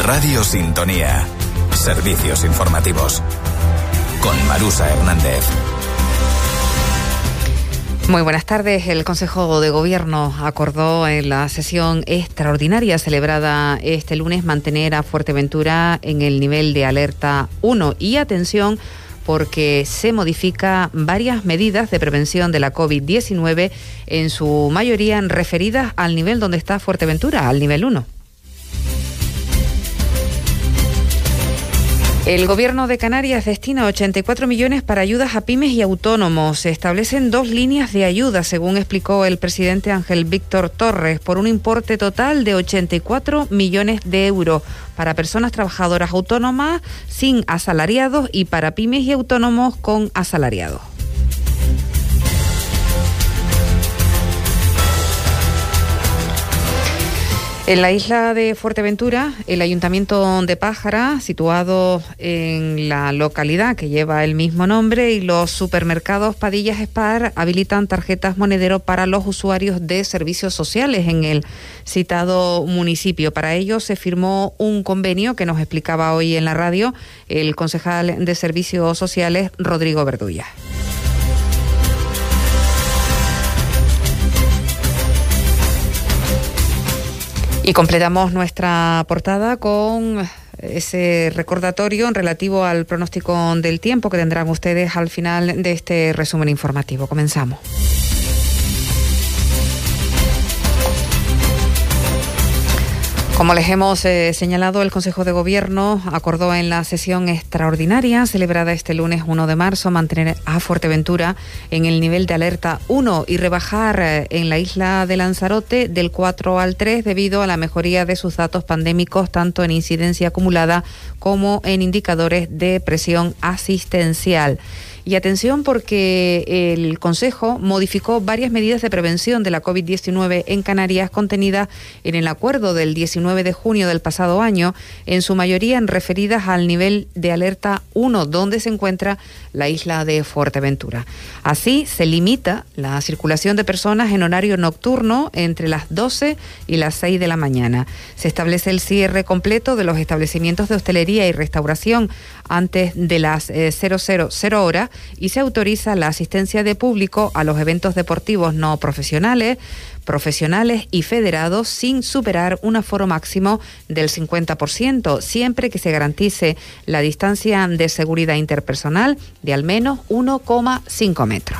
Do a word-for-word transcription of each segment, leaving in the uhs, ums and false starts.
Radio Sintonía. Servicios informativos. Con Marusa Hernández. Muy buenas tardes. El Consejo de Gobierno acordó en la sesión extraordinaria celebrada este lunes mantener a Fuerteventura en el nivel de alerta uno. Y atención, porque se modifica varias medidas de prevención de la COVID diecinueve, en su mayoría referidas al nivel donde está Fuerteventura, al nivel uno. El Gobierno de Canarias destina ochenta y cuatro millones para ayudas a pymes y autónomos. Se establecen dos líneas de ayuda, según explicó el presidente Ángel Víctor Torres, por un importe total de ochenta y cuatro millones de euros para personas trabajadoras autónomas sin asalariados y para pymes y autónomos con asalariados. En la isla de Fuerteventura, el Ayuntamiento de Pájara, situado en la localidad que lleva el mismo nombre, y los supermercados Padillas Spar habilitan tarjetas monedero para los usuarios de servicios sociales en el citado municipio. Para ello se firmó un convenio que nos explicaba hoy en la radio el concejal de Servicios Sociales, Rodrigo Verdulla. Y completamos nuestra portada con ese recordatorio en relativo al pronóstico del tiempo que tendrán ustedes al final de este resumen informativo. Comenzamos. Como les hemos eh, señalado, el Consejo de Gobierno acordó en la sesión extraordinaria celebrada este lunes uno de marzo mantener a Fuerteventura en el nivel de alerta uno y rebajar eh, en la isla de Lanzarote del cuatro al tres debido a la mejoría de sus datos pandémicos, tanto en incidencia acumulada como en indicadores de presión asistencial. Y atención, porque el Consejo modificó varias medidas de prevención de la COVID diecinueve en Canarias contenidas en el acuerdo del diecinueve de junio del pasado año, en su mayoría referidas al nivel de alerta uno, donde se encuentra la isla de Fuerteventura. Así, se limita la circulación de personas en horario nocturno entre las doce y las seis de la mañana. Se establece el cierre completo de los establecimientos de hostelería y restauración antes de las eh, cero cero cero horas, y se autoriza la asistencia de público a los eventos deportivos no profesionales, profesionales y federados sin superar un aforo máximo del cincuenta por ciento, siempre que se garantice la distancia de seguridad interpersonal de al menos uno coma cinco metros.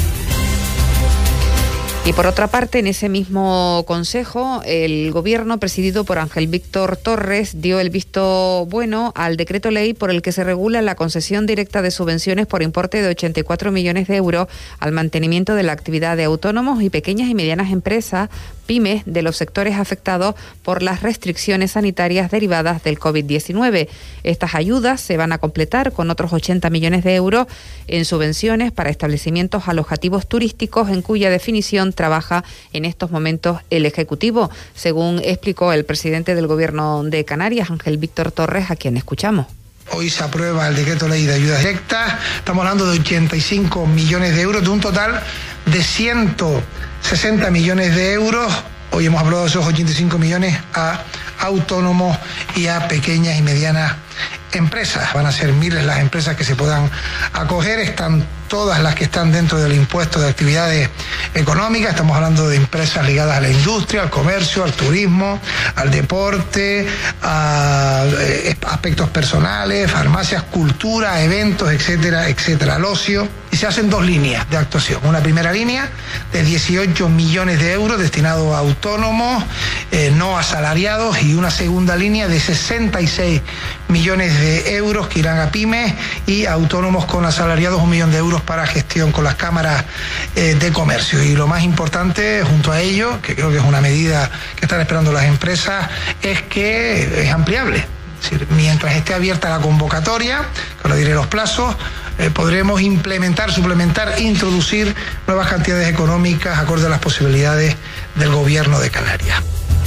Y por otra parte, en ese mismo consejo, el Gobierno, presidido por Ángel Víctor Torres, dio el visto bueno al decreto ley por el que se regula la concesión directa de subvenciones por importe de ochenta y cuatro millones de euros al mantenimiento de la actividad de autónomos y pequeñas y medianas empresas, pymes, de los sectores afectados por las restricciones sanitarias derivadas del COVID diecinueve. Estas ayudas se van a completar con otros ochenta millones de euros en subvenciones para establecimientos alojativos turísticos, en cuya definición trabaja en estos momentos el Ejecutivo, según explicó el presidente del Gobierno de Canarias, Ángel Víctor Torres, a quien escuchamos. Hoy se aprueba el decreto ley de ayudas directas. Estamos hablando de ochenta y cinco millones de euros, de un total de ciento sesenta millones de euros. Hoy hemos hablado de esos ochenta y cinco millones a autónomos y a pequeñas y medianas empresas. Van a ser miles las empresas que se puedan acoger. Están todas las que están dentro del impuesto de actividades económicas. Estamos hablando de empresas ligadas a la industria, al comercio, al turismo, al deporte, a aspectos personales, farmacias, cultura, eventos, etcétera, etcétera, al ocio. Y se hacen dos líneas de actuación. Una primera línea de dieciocho millones de euros destinado a autónomos, eh, no asalariados, y una segunda línea de sesenta y seis millones de euros que irán a pymes y autónomos con asalariados, un millón de euros para gestión con las cámaras eh, de comercio. Y lo más importante, junto a ello, que creo que es una medida que están esperando las empresas, es que es ampliable. Es decir, mientras esté abierta la convocatoria, que ahora diré los plazos, eh, podremos implementar, suplementar, introducir nuevas cantidades económicas acorde a las posibilidades del Gobierno de Canarias.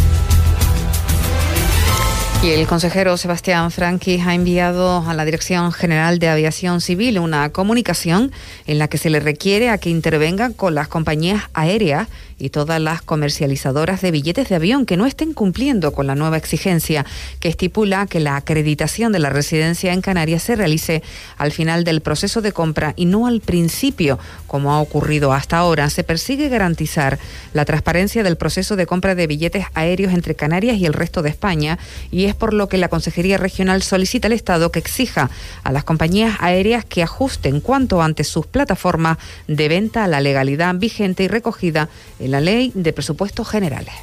Y el consejero Sebastián Franqui ha enviado a la Dirección General de Aviación Civil una comunicación en la que se le requiere a que intervengan con las compañías aéreas y todas las comercializadoras de billetes de avión que no estén cumpliendo con la nueva exigencia que estipula que la acreditación de la residencia en Canarias se realice al final del proceso de compra y no al principio, como ha ocurrido hasta ahora. Se persigue garantizar la transparencia del proceso de compra de billetes aéreos entre Canarias y el resto de España, y es por lo que la Consejería Regional solicita al Estado que exija a las compañías aéreas que ajusten cuanto antes sus plataformas de venta a la legalidad vigente y recogida en la Ley de Presupuestos Generales.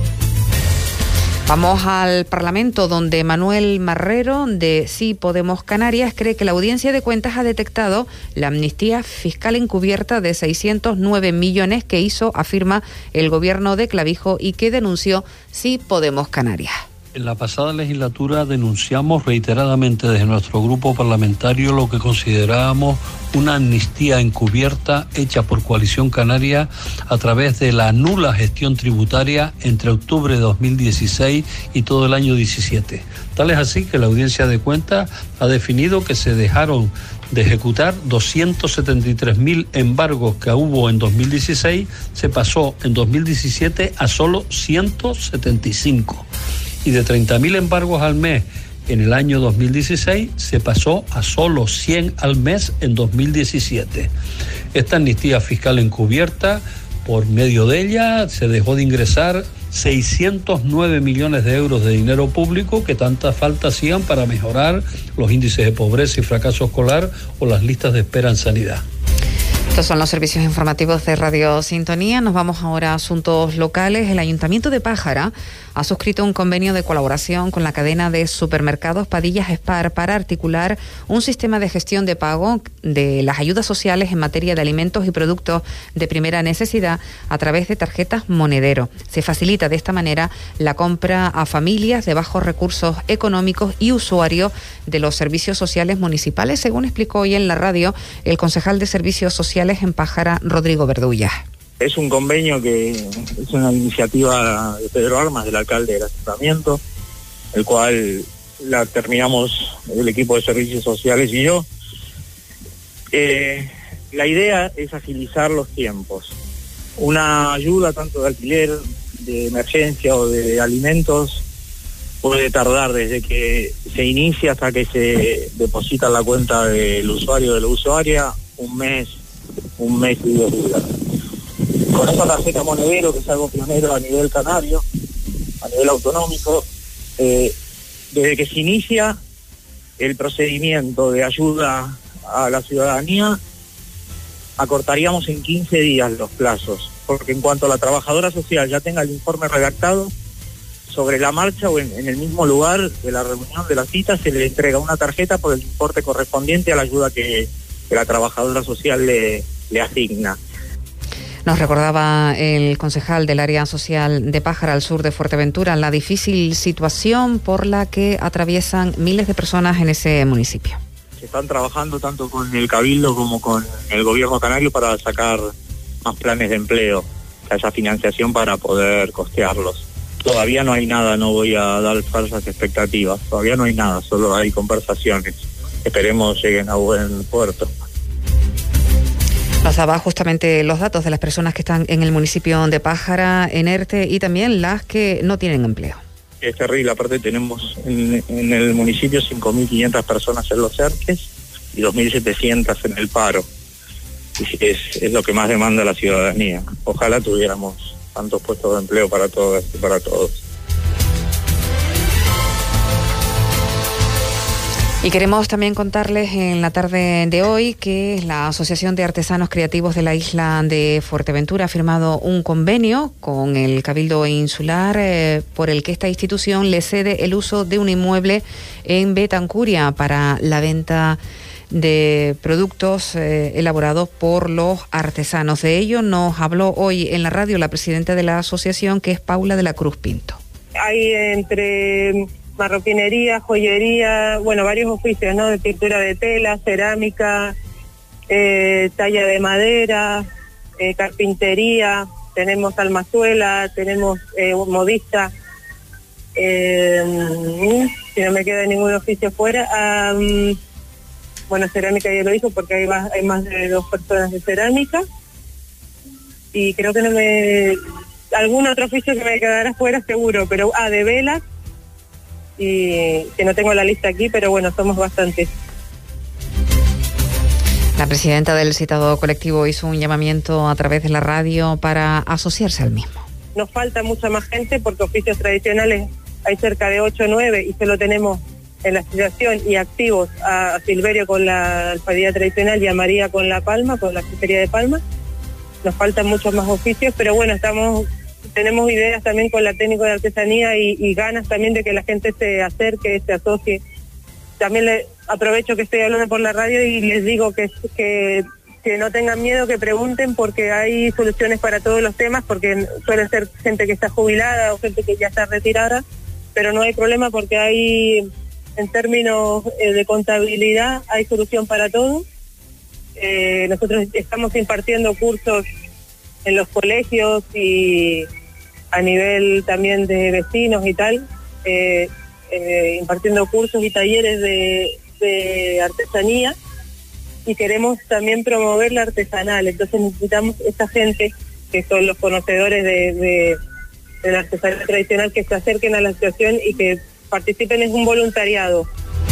Vamos al Parlamento, donde Manuel Marrero, de Sí Podemos Canarias, cree que la Audiencia de Cuentas ha detectado la amnistía fiscal encubierta de seiscientos nueve millones que hizo, afirma, el gobierno de Clavijo y que denunció Sí Podemos Canarias. En la pasada legislatura denunciamos reiteradamente desde nuestro grupo parlamentario lo que considerábamos una amnistía encubierta hecha por Coalición Canaria a través de la nula gestión tributaria entre octubre de dos mil dieciséis y todo el año diecisiete. Tal es así que la Audiencia de Cuentas ha definido que se dejaron de ejecutar doscientos setenta y tres mil embargos que hubo en dos mil dieciséis, se pasó en dos mil diecisiete a solo ciento setenta y cinco. Y de treinta mil embargos al mes en el año dos mil dieciséis se pasó a solo cien al mes en dos mil diecisiete. Esta amnistía fiscal encubierta, por medio de ella se dejó de ingresar seiscientos nueve millones de euros de dinero público que tanta falta hacían para mejorar los índices de pobreza y fracaso escolar o las listas de espera en sanidad. Estos son los servicios informativos de Radio Sintonía. Nos vamos ahora a asuntos locales. El Ayuntamiento de Pájara ha suscrito un convenio de colaboración con la cadena de supermercados Padillas Spar para articular un sistema de gestión de pago de las ayudas sociales en materia de alimentos y productos de primera necesidad a través de tarjetas monedero. Se facilita de esta manera la compra a familias de bajos recursos económicos y usuarios de los servicios sociales municipales, según explicó hoy en la radio el concejal de Servicios Sociales en Pájara, Rodrigo Verdulla. Es un convenio que es una iniciativa de Pedro Armas, del alcalde del ayuntamiento, el cual la terminamos el equipo de servicios sociales y yo. Eh, la idea es agilizar los tiempos. Una ayuda tanto de alquiler, de emergencia o de alimentos puede tardar desde que se inicia hasta que se deposita en la cuenta del usuario o de la usuaria un mes, un mes y diez días. Con esta tarjeta monedero, que es algo pionero a nivel canario, a nivel autonómico, eh, desde que se inicia el procedimiento de ayuda a la ciudadanía, acortaríamos en quince días los plazos, porque en cuanto la trabajadora social ya tenga el informe redactado, sobre la marcha o en, en el mismo lugar de la reunión de la cita se le entrega una tarjeta por el importe correspondiente a la ayuda que, que la trabajadora social le, le asigna. Nos recordaba el concejal del área social de Pájara, al sur de Fuerteventura, la difícil situación por la que atraviesan miles de personas en ese municipio. Se están trabajando tanto con el Cabildo como con el gobierno canario para sacar más planes de empleo, que haya financiación para poder costearlos. Todavía no hay nada, no voy a dar falsas expectativas, todavía no hay nada, solo hay conversaciones. Esperemos lleguen a buen puerto. Nos daba justamente los datos de las personas que están en el municipio de Pájara, en ERTE, y también las que no tienen empleo. Es terrible, aparte tenemos en, en el municipio cinco mil quinientas personas en los ERTES y dos mil setecientas en el paro. Y es, es lo que más demanda la ciudadanía. Ojalá tuviéramos tantos puestos de empleo para todas y para todos. Y queremos también contarles en la tarde de hoy que la Asociación de Artesanos Creativos de la isla de Fuerteventura ha firmado un convenio con el Cabildo Insular eh, por el que esta institución le cede el uso de un inmueble en Betancuria para la venta de productos eh, elaborados por los artesanos. De ello nos habló hoy en la radio la presidenta de la asociación, que es Paula de la Cruz Pinto. Hay entre marroquinería, joyería, bueno, varios oficios, ¿no? De pintura de tela, cerámica, eh, talla de madera, eh, carpintería, tenemos almazuela, tenemos eh, modista, eh, si no me queda ningún oficio fuera. Um, Bueno, cerámica ya lo dijo porque hay más, hay más de dos personas de cerámica. y creo que no me... algún otro oficio que me quedará fuera seguro, pero ah, de velas, y que no tengo la lista aquí, pero bueno, somos bastantes. La presidenta del citado colectivo hizo un llamamiento a través de la radio para asociarse al mismo. Nos falta mucha más gente porque oficios tradicionales hay cerca de ocho o nueve y solo tenemos en la asociación y activos a Silverio con la alfarería tradicional y a María con la palma, con la cestería de palma. Nos faltan muchos más oficios, pero bueno, estamos tenemos ideas también con la técnica de artesanía y, y ganas también de que la gente se acerque, se asocie. También le aprovecho que estoy hablando por la radio y les digo que, que, que no tengan miedo, que pregunten, porque hay soluciones para todos los temas, porque suele ser gente que está jubilada o gente que ya está retirada, pero no hay problema porque hay, en términos eh, de contabilidad, hay solución para todo. Eh, nosotros estamos impartiendo cursos en los colegios y a nivel también de vecinos y tal, eh, eh, impartiendo cursos y talleres de, de artesanía, y queremos también promover la artesanal. Entonces necesitamos esa gente que son los conocedores de, de, de la artesanía tradicional, que se acerquen a la asociación y que participen en un voluntariado.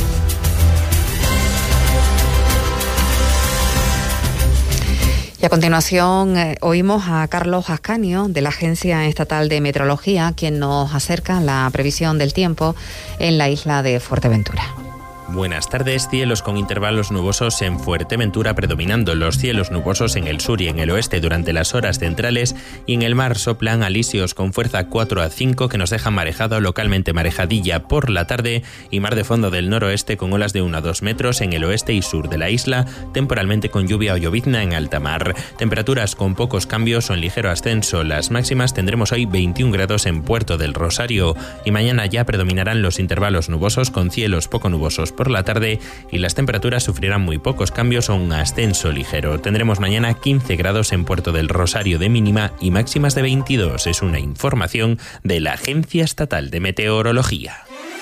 Y a continuación eh, oímos a Carlos Ascanio de la Agencia Estatal de Meteorología, quien nos acerca la previsión del tiempo en la isla de Fuerteventura. Buenas tardes. Cielos con intervalos nubosos en Fuerteventura, predominando los cielos nubosos en el sur y en el oeste durante las horas centrales, y en el mar soplan alisios con fuerza cuatro a cinco que nos dejan marejado, localmente marejadilla por la tarde, y mar de fondo del noroeste con olas de uno a dos metros en el oeste y sur de la isla, temporalmente con lluvia o llovizna en alta mar. Temperaturas con pocos cambios o en ligero ascenso. Las máximas tendremos hoy veintiún grados en Puerto del Rosario, y mañana ya predominarán los intervalos nubosos con cielos poco nubosos por la tarde, y las temperaturas sufrirán muy pocos cambios o un ascenso ligero. Tendremos mañana quince grados en Puerto del Rosario de mínima y máximas de veintidós. Es una información de la Agencia Estatal de Meteorología.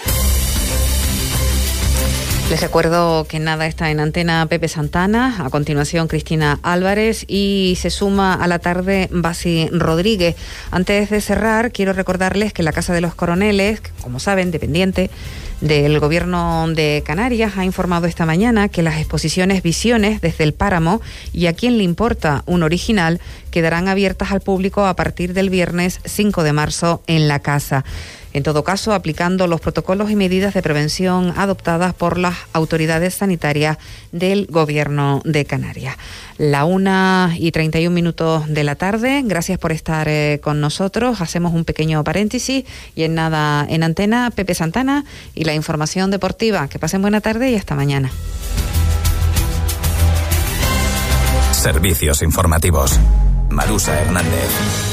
Les recuerdo que nada está en antena Pepe Santana, a continuación Cristina Álvarez y se suma a la tarde Basi Rodríguez. Antes de cerrar, quiero recordarles que la Casa de los Coroneles, como saben, dependiente del Gobierno de Canarias, ha informado esta mañana que las exposiciones Visiones desde el Páramo y A quién le importa un original quedarán abiertas al público a partir del viernes cinco de marzo en la casa. En todo caso, aplicando los protocolos y medidas de prevención adoptadas por las autoridades sanitarias del Gobierno de Canarias. La una y treinta y un minutos de la tarde. Gracias por estar eh, con nosotros. Hacemos un pequeño paréntesis y en nada, en antena, Pepe Santana y la información deportiva. Que pasen buena tarde y hasta mañana. Servicios informativos. Marusa Hernández.